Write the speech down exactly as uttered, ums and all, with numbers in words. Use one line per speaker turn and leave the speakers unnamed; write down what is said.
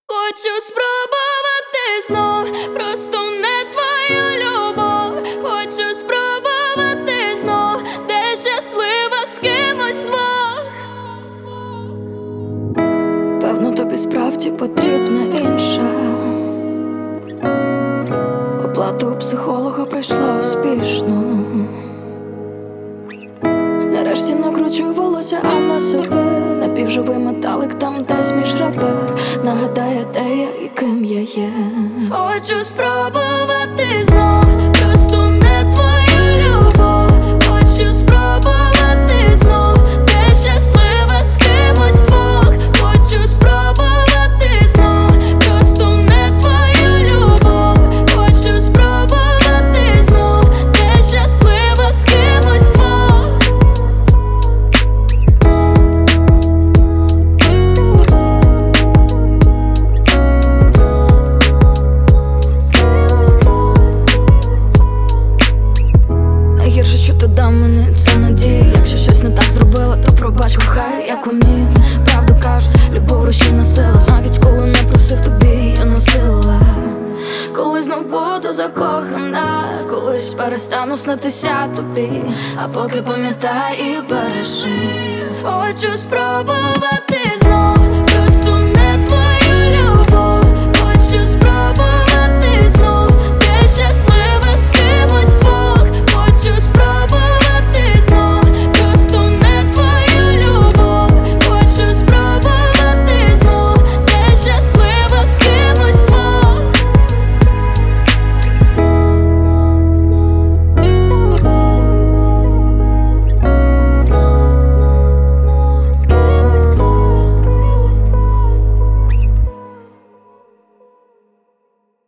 Хочу спробувати знов, просто не твою любов. Хочу спробувати знов, де щаслива з кимось двох.
Певно, тобі справді потрібна інша. Оплата у психолога пройшла успішно. Нарешті накручу волосся, а на себе напівживий металик там десь між ребер. Нагадає, де я і ким я є.
Хочу спробувати знов, просто не твою любов. Хочу спробувати знов, де щаслива з кимось двох. Хочу спробувати знов, просто не твою любов. Хочу спробувати знов, де щаслива з кимось двох.
Найгірше, що ти дав мені, це надія. Якщо щось не так зробила, то пробач, кохай, як умію. Правду кажуть, любов рушійна сила. Навіть коли не просив, тобі я носила. Коли знов буду закохана, колись перестану снитися тобі. А поки пам'ятай і бережи.
Хочу спробувати